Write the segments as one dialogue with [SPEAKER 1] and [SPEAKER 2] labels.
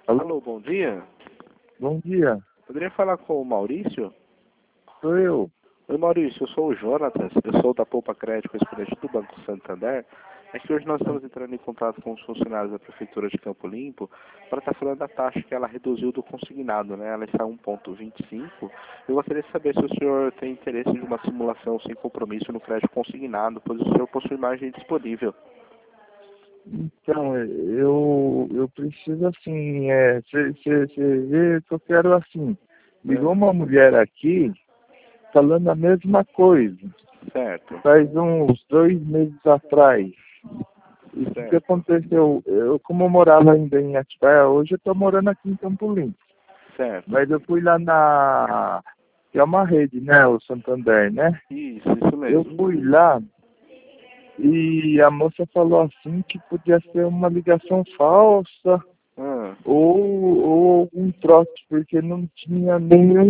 [SPEAKER 1] Alô?
[SPEAKER 2] Alô, bom dia.
[SPEAKER 1] Bom dia,
[SPEAKER 2] Poderia falar com o Maurício?
[SPEAKER 1] sou eu.
[SPEAKER 2] Oi, Maurício, eu sou o Jonatas, eu sou da Poupa Crédito Correspondente do Banco Santander. É que hoje nós estamos entrando em contato com os funcionários da Prefeitura de Campo Limpo para estar falando da taxa que ela reduziu do consignado, né? Ela está a 1,25. Eu gostaria de saber se o senhor tem interesse de uma simulação sem compromisso no crédito consignado, pois o senhor possui margem disponível.
[SPEAKER 1] Então, eu preciso assim, você vê que eu quero assim. Ligou uma mulher aqui falando a mesma coisa,
[SPEAKER 2] Certo,
[SPEAKER 1] faz uns 2 meses atrás. E o que
[SPEAKER 2] certo,
[SPEAKER 1] aconteceu? Como eu morava ainda em Atibaia, hoje eu estou morando aqui em Campo Limpo.
[SPEAKER 2] certo.
[SPEAKER 1] Mas eu fui lá que é uma rede, né, o Santander, né?
[SPEAKER 2] Isso
[SPEAKER 1] Eu
[SPEAKER 2] mesmo.
[SPEAKER 1] fui lá. E a moça falou assim que podia ser uma ligação falsa
[SPEAKER 2] Ah,
[SPEAKER 1] ou algum trote, porque não tinha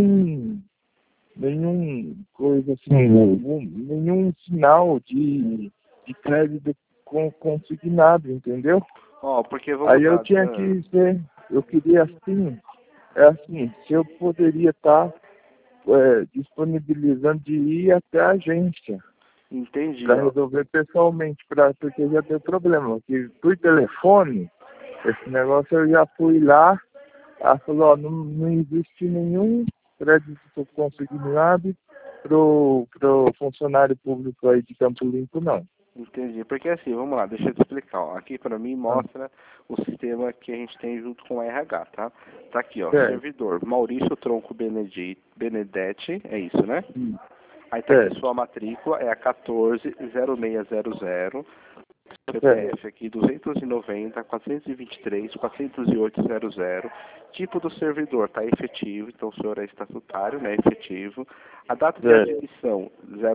[SPEAKER 1] nenhum coisa assim, nenhum sinal de crédito consignado, entendeu?
[SPEAKER 2] ó, porque vamos
[SPEAKER 1] Aí eu
[SPEAKER 2] lá.
[SPEAKER 1] tinha que ver, eu queria assim, se eu poderia estar disponibilizando de ir até a agência
[SPEAKER 2] Entendi,
[SPEAKER 1] para
[SPEAKER 2] ó.
[SPEAKER 1] resolver pessoalmente, porque já deu problema. Que por telefone, esse negócio eu já fui lá, ela falou, ó, não existe nenhum crédito consignado pro funcionário público aí de Campo Limpo, não.
[SPEAKER 2] Entendi. Porque assim, vamos lá, deixa eu te explicar. Ó. Aqui para mim
[SPEAKER 1] Ah,
[SPEAKER 2] mostra o sistema que a gente tem junto com o RH, tá? Tá aqui, ó,
[SPEAKER 1] certo,
[SPEAKER 2] servidor Maurício Tronco Benedetti, é isso, né? Aí tá aqui
[SPEAKER 1] certo,
[SPEAKER 2] sua matrícula, é a 140600.
[SPEAKER 1] certo,
[SPEAKER 2] CPF aqui 290 423 40800. Tipo do servidor tá efetivo, então o senhor é estatutário, né? Efetivo. A data de
[SPEAKER 1] certo,
[SPEAKER 2] admissão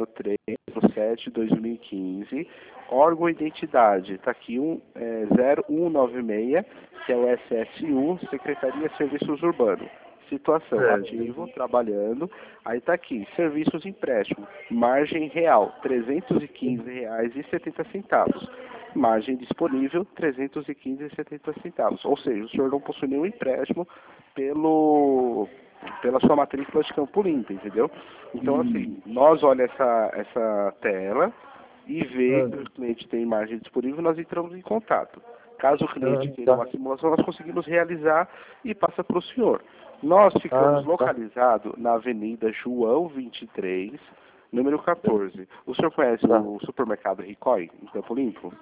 [SPEAKER 2] 03/7/2015. Órgão e identidade tá aqui 0196, que é o SSU, Secretaria de Serviços Urbanos. Situação,
[SPEAKER 1] certo.
[SPEAKER 2] ativo, trabalhando. Aí tá aqui, serviços empréstimo, margem real, R$ 315,70. Margem disponível, R$ 315,70. Ou seja, o senhor não possui nenhum empréstimo pela sua matrícula de Campo Limpo, entendeu? Então,
[SPEAKER 1] Hum,
[SPEAKER 2] assim, nós olha essa tela e vê
[SPEAKER 1] ah,
[SPEAKER 2] que o cliente tem margem disponível, nós entramos em contato. Caso o cliente queira
[SPEAKER 1] tá,
[SPEAKER 2] uma simulação, nós conseguimos realizar e passa para o senhor. Nós ficamos
[SPEAKER 1] tá.
[SPEAKER 2] localizados na Avenida João 23, número 14. O senhor conhece
[SPEAKER 1] Tá.
[SPEAKER 2] o supermercado Ricói, em Campo Limpo?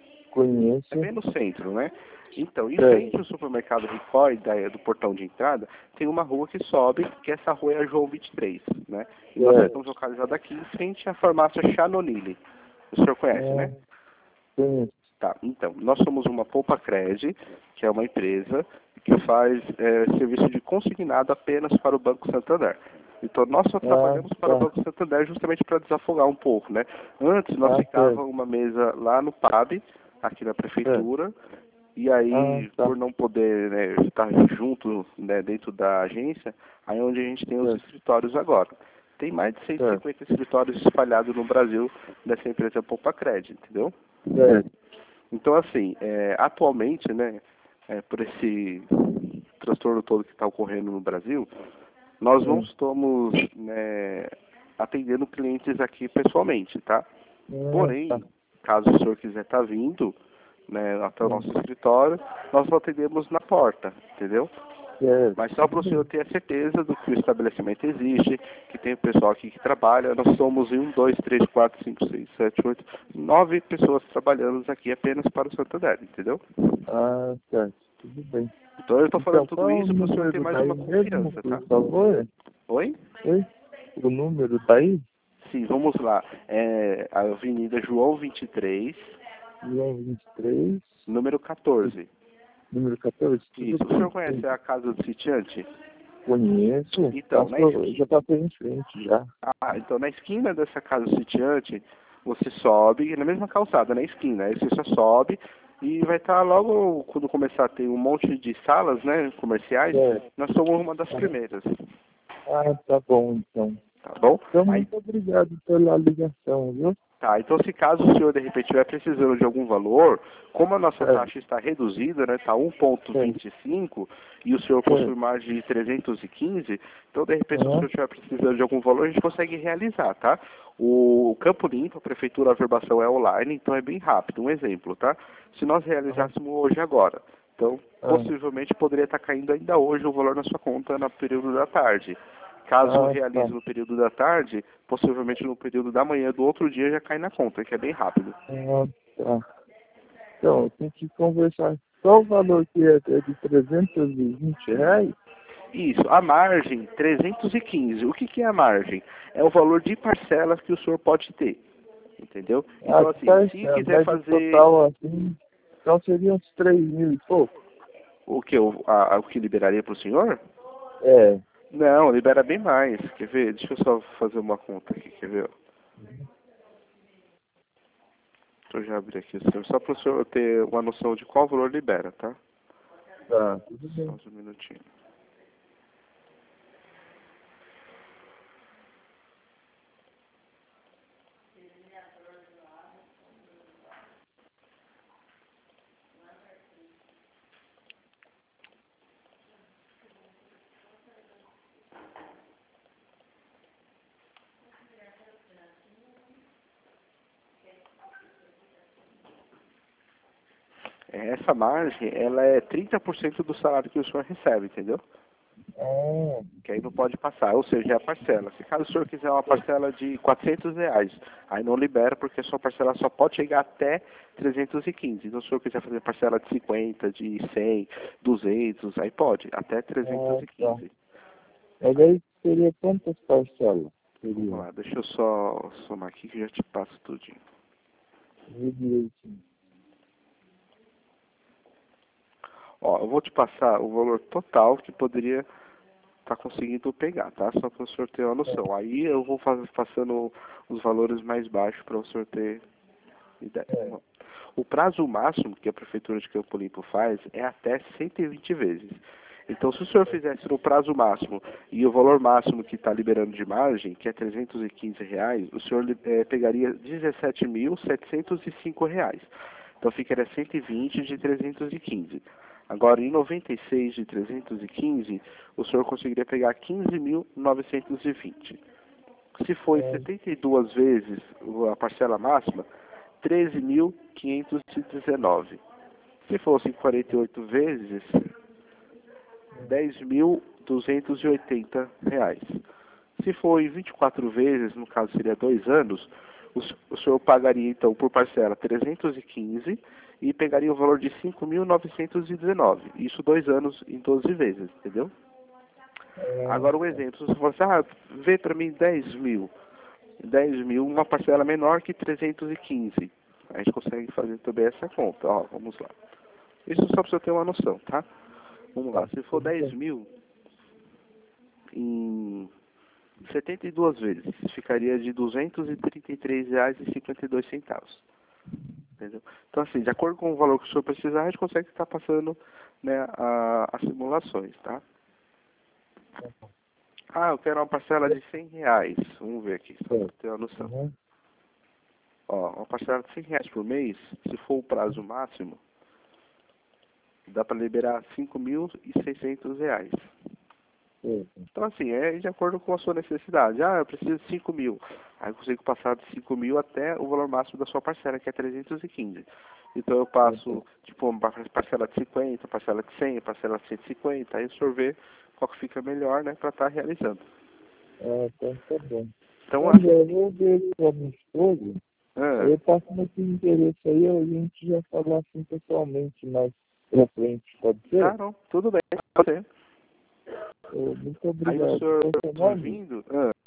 [SPEAKER 2] É
[SPEAKER 1] Conheço,
[SPEAKER 2] bem no centro, né? Então, em
[SPEAKER 1] certo.
[SPEAKER 2] frente ao supermercado Ricói, do portão de entrada, tem uma rua que sobe, que essa rua é a João 23, né? E nós
[SPEAKER 1] Certo.
[SPEAKER 2] ficamos localizados aqui em frente à farmácia Chanonile. O senhor conhece, né?
[SPEAKER 1] Conheço.
[SPEAKER 2] Tá, então, nós somos uma Poupa Cred, que é uma empresa que faz serviço de consignado apenas para o Banco Santander. Então, nós só trabalhamos para o
[SPEAKER 1] Tá.
[SPEAKER 2] Banco Santander justamente para desafogar um pouco, né? Antes, nós
[SPEAKER 1] Certo.
[SPEAKER 2] ficava uma mesa lá no PAB, aqui na
[SPEAKER 1] Certo.
[SPEAKER 2] prefeitura, e aí,
[SPEAKER 1] Tá.
[SPEAKER 2] por não poder, né, estar junto, né, dentro da agência, aí é onde a gente tem os
[SPEAKER 1] Certo.
[SPEAKER 2] escritórios agora. Tem mais de
[SPEAKER 1] Certo.
[SPEAKER 2] 150 escritórios espalhados no Brasil dessa empresa Poupa Cred, entendeu?
[SPEAKER 1] Certo.
[SPEAKER 2] Então, assim, atualmente, né, por esse transtorno todo que está ocorrendo no Brasil, nós não estamos, né, atendendo clientes aqui pessoalmente, tá?
[SPEAKER 1] Tá.
[SPEAKER 2] Porém, caso o senhor quiser estar vindo, né, até o nosso escritório, nós só atendemos na porta, entendeu?
[SPEAKER 1] Certo.
[SPEAKER 2] Mas só para o senhor ter a certeza do que o estabelecimento existe, que tem o pessoal aqui que trabalha, nós somos em 1, 2, 3, 4, 5, 6, 7, 8, 9 pessoas trabalhando aqui apenas para o Santander, entendeu?
[SPEAKER 1] Certo. Tudo bem.
[SPEAKER 2] Então eu estou falando
[SPEAKER 1] Então,
[SPEAKER 2] tudo
[SPEAKER 1] qual é o
[SPEAKER 2] isso para o senhor ter
[SPEAKER 1] número
[SPEAKER 2] mais
[SPEAKER 1] daí
[SPEAKER 2] uma
[SPEAKER 1] mesmo,
[SPEAKER 2] confiança, tá?
[SPEAKER 1] por favor?
[SPEAKER 2] Oi?
[SPEAKER 1] Oi? O número daí?
[SPEAKER 2] Sim, vamos lá. É a Avenida João 23,
[SPEAKER 1] João 23,
[SPEAKER 2] número 14.
[SPEAKER 1] número 14. Tudo
[SPEAKER 2] Isso. O senhor
[SPEAKER 1] bem.
[SPEAKER 2] conhece a Casa do Sitiante?
[SPEAKER 1] Conheço.
[SPEAKER 2] Então, na
[SPEAKER 1] Já
[SPEAKER 2] esquina.
[SPEAKER 1] passei em frente já.
[SPEAKER 2] Então na esquina dessa Casa do Sitiante, você sobe, na mesma calçada, na esquina. Aí você só sobe e vai estar logo quando começar a ter um monte de salas, né, comerciais,
[SPEAKER 1] Certo.
[SPEAKER 2] nós somos uma das primeiras,
[SPEAKER 1] Tá bom, então.
[SPEAKER 2] tá bom?
[SPEAKER 1] Então,
[SPEAKER 2] Aí
[SPEAKER 1] muito obrigado pela ligação, viu?
[SPEAKER 2] Tá, então se caso o senhor de repente estiver precisando de algum valor, como a nossa taxa está reduzida, né, está 1,25 e o senhor possui margem de 315, então de repente se o senhor estiver precisando de algum valor, a gente consegue realizar, tá? O Campo Limpo, a Prefeitura, a averbação é online, então é bem rápido. Um exemplo, tá? Se nós realizássemos hoje agora, então possivelmente poderia estar caindo ainda hoje o valor na sua conta no período da tarde. Caso realize no período da tarde, possivelmente no período da manhã do outro dia já cai na conta, que é bem rápido.
[SPEAKER 1] Tá. Então, tem que conversar. Qual o valor que é de R$ 320?
[SPEAKER 2] Isso, a margem 315. O que é a margem? É o valor de parcelas que o senhor pode ter. Entendeu? Então, assim, se quiser fazer.
[SPEAKER 1] Total, assim, então seria uns 3.000 e pouco.
[SPEAKER 2] O que, o que liberaria para o senhor?
[SPEAKER 1] É.
[SPEAKER 2] Não, libera bem mais. Quer ver? Deixa eu só fazer uma conta aqui, quer ver? Deixa eu já abrir aqui, só para o senhor ter uma noção de qual valor libera, tá?
[SPEAKER 1] Tá, tudo bem.
[SPEAKER 2] Só um minutinho. Essa margem, ela é 30% do salário que o senhor recebe, entendeu? Que aí não pode passar, ou seja, é a parcela. Se caso o senhor quiser uma parcela de R$ 400, aí não libera porque a sua parcela só pode chegar até 315. Então se o senhor quiser fazer parcela de 50, de 100, 200, aí pode, até 315.
[SPEAKER 1] Mas aí seria quantas parcelas?
[SPEAKER 2] Vamos lá, deixa eu só somar aqui que já te passo tudinho. Ó, eu vou te passar o valor total que poderia estar conseguindo pegar, tá? Só para o senhor ter uma noção. Aí eu vou passando os valores mais baixos para o senhor ter ideia. O prazo máximo que a Prefeitura de Campo Limpo faz é até 120 vezes. Então, se o senhor fizesse no prazo máximo e o valor máximo que está liberando de margem, que é R$ 315, o senhor pegaria R$ 17.705. Então, ficaria 120 de 315. Agora, em 96 de 315, o senhor conseguiria pegar 15.920. Se for em 72 vezes a parcela máxima, 13.519. Se fosse em 48 vezes, R$ 10.280. Se for em 24 vezes, no caso seria 2 anos, o senhor pagaria então por parcela 315 e pegaria o valor de 5.919. Isso 2 anos em 12 vezes, entendeu? Agora um exemplo, se você for assim, vê para mim 10 mil. 10 mil, uma parcela menor que 315. A gente consegue fazer também essa conta. Ó, vamos lá. Isso só para você ter uma noção, tá? Vamos lá. Se for 10 mil em 72 vezes, ficaria de R$ 233,52. Entendeu? Então, assim, de acordo com o valor que o senhor precisar, a gente consegue estar passando, né, as simulações, tá? Ah, eu quero uma parcela de R$ 100. Vamos ver aqui, só para ter uma noção. Ó, uma parcela de R$ 100 por mês, se for o prazo máximo, dá para liberar R$ 5.600. Então, assim, é de acordo com a sua necessidade. Ah, eu preciso de 5 mil. Aí eu consigo passar de 5 mil até o valor máximo da sua parcela, que é 315. Então eu passo, tipo, uma parcela de 50, parcela de 100, parcela de 150. Aí o senhor vê qual que fica melhor, né, para estar realizando.
[SPEAKER 1] Então tá bom.
[SPEAKER 2] Então,
[SPEAKER 1] Eu vou ver com a minha esposa. Eu passo nesse interesse aí, a gente já falar assim pessoalmente mais pra frente, pode ser?
[SPEAKER 2] Ah, não, tudo bem, pode ser.
[SPEAKER 1] Muito obrigado.
[SPEAKER 2] Aí o senhor
[SPEAKER 1] Qual
[SPEAKER 2] vindo,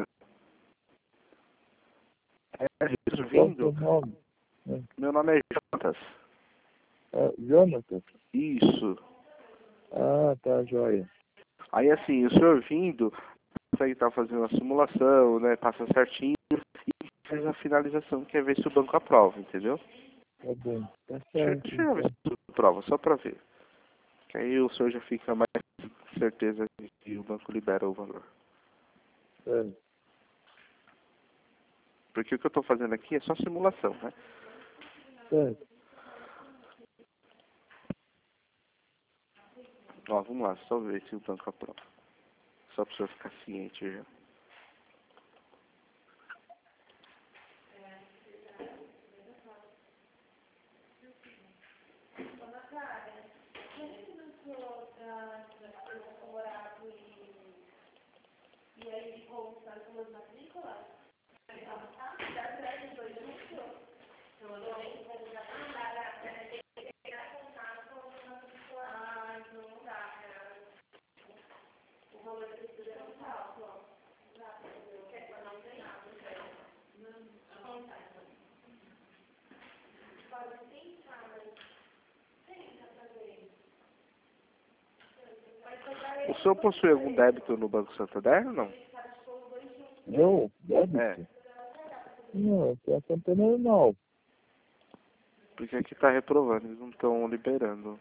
[SPEAKER 1] seu nome?
[SPEAKER 2] meu nome é Jonas.
[SPEAKER 1] Jonathan?
[SPEAKER 2] Isso.
[SPEAKER 1] Ah, tá, joia.
[SPEAKER 2] Aí assim, o senhor vindo, consegue estar fazendo a simulação, né, passa certinho e faz a finalização, que é ver se o banco aprova, entendeu?
[SPEAKER 1] Tá bom, tá certo.
[SPEAKER 2] Deixa eu ver se o banco aprova, só para ver. Que aí o senhor já fica mais certeza de que o banco libera o valor. Porque o que eu estou fazendo aqui é só simulação, né?
[SPEAKER 1] Certo.
[SPEAKER 2] Ó, vamos lá, só ver se o banco aprova. Só para o senhor ficar ciente já. O senhor possui algum débito no Banco Santander ou não?
[SPEAKER 1] Eu? Débito?
[SPEAKER 2] É,
[SPEAKER 1] Não, tem a conta normal.
[SPEAKER 2] porque aqui está reprovando, eles não estão liberando.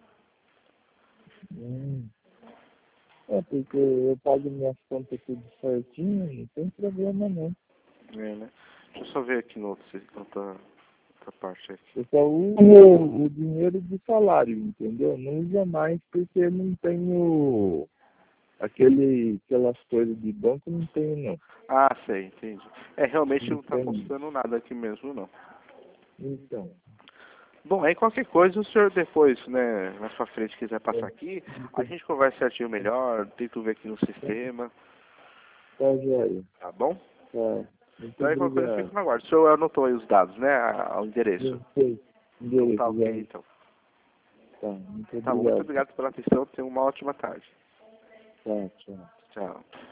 [SPEAKER 1] Hum. É, porque eu pago minhas contas tudo certinho, não tem problema não.
[SPEAKER 2] É, né? Deixa eu só ver aqui no outro, outra parte aqui.
[SPEAKER 1] Eu só uso o dinheiro do salário, entendeu? Não usa mais porque não tenho aquelas coisas de banco, não tenho não.
[SPEAKER 2] Ah, sei, entendi. É, realmente não está
[SPEAKER 1] Entendi.
[SPEAKER 2] mostrando nada aqui mesmo, não.
[SPEAKER 1] Então,
[SPEAKER 2] Bom, aí qualquer coisa o senhor depois, né, mais pra frente quiser passar aqui, a gente conversa certinho melhor, tento ver aqui no sistema,
[SPEAKER 1] tá joia.
[SPEAKER 2] tá bom?
[SPEAKER 1] Tá. Muito
[SPEAKER 2] Então aí qualquer coisa
[SPEAKER 1] obrigado.
[SPEAKER 2] fica no aguardo. O senhor anotou aí os dados, né, o endereço.
[SPEAKER 1] Eu sei.
[SPEAKER 2] Então tá
[SPEAKER 1] Endereço, já.
[SPEAKER 2] ok, então.
[SPEAKER 1] Tá, muito
[SPEAKER 2] Tá bom, muito
[SPEAKER 1] obrigado.
[SPEAKER 2] obrigado pela atenção, tenha uma ótima tarde.
[SPEAKER 1] Tá, tchau.
[SPEAKER 2] Tchau.